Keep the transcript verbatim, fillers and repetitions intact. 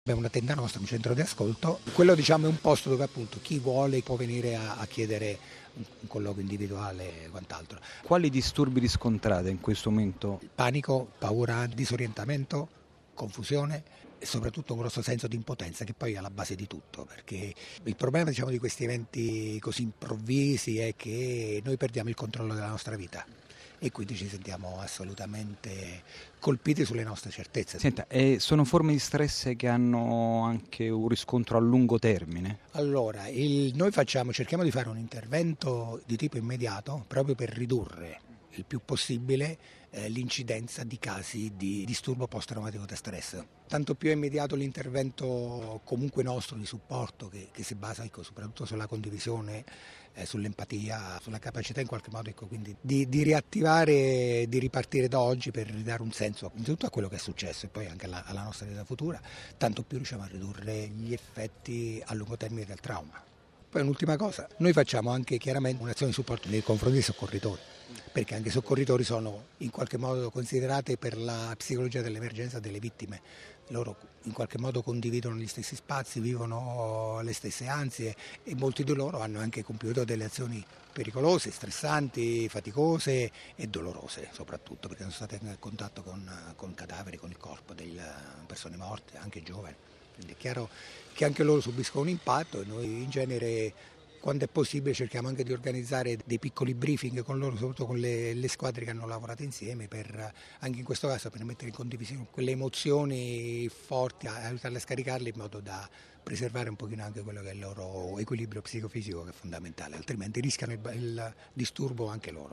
Abbiamo una tenda nostra, un centro di ascolto. Quello diciamo è un posto dove appunto chi vuole può venire a, a chiedere un, un colloquio individuale e quant'altro. Quali disturbi riscontrate in questo momento? Panico, paura, disorientamento, confusione e soprattutto un grosso senso di impotenza che poi è alla base di tutto, perché il problema diciamo di questi eventi così improvvisi è che noi perdiamo il controllo della nostra vita e quindi ci sentiamo assolutamente colpiti sulle nostre certezze. Senta, e sono forme di stress che hanno anche un riscontro a lungo termine? Allora, il, noi facciamo, cerchiamo di fare un intervento di tipo immediato proprio per ridurre il più possibile eh, l'incidenza di casi di disturbo post-traumatico da stress. Tanto più è immediato l'intervento comunque nostro di supporto che, che si basa ecco, soprattutto sulla condivisione, eh, sull'empatia, sulla capacità in qualche modo ecco, quindi di, di riattivare, di ripartire da oggi per ridare un senso innanzitutto a quello che è successo e poi anche alla, alla nostra vita futura, tanto più riusciamo a ridurre gli effetti a lungo termine del trauma. Poi un'ultima cosa, noi facciamo anche chiaramente un'azione di supporto nei confronti dei soccorritori, perché anche i soccorritori sono in qualche modo considerati per la psicologia dell'emergenza delle vittime. Loro in qualche modo condividono gli stessi spazi, vivono le stesse ansie e molti di loro hanno anche compiuto delle azioni pericolose, stressanti, faticose e dolorose soprattutto, perché sono state in contatto con, con cadaveri, con il corpo delle persone morte, anche giovani. Quindi è chiaro che anche loro subiscono un impatto e noi in genere quando è possibile cerchiamo anche di organizzare dei piccoli briefing con loro, soprattutto con le, le squadre che hanno lavorato insieme, per anche in questo caso per mettere in condivisione quelle emozioni forti, aiutarle a scaricarle in modo da preservare un pochino anche quello che è il loro equilibrio psicofisico che è fondamentale, altrimenti rischiano il, il disturbo anche loro.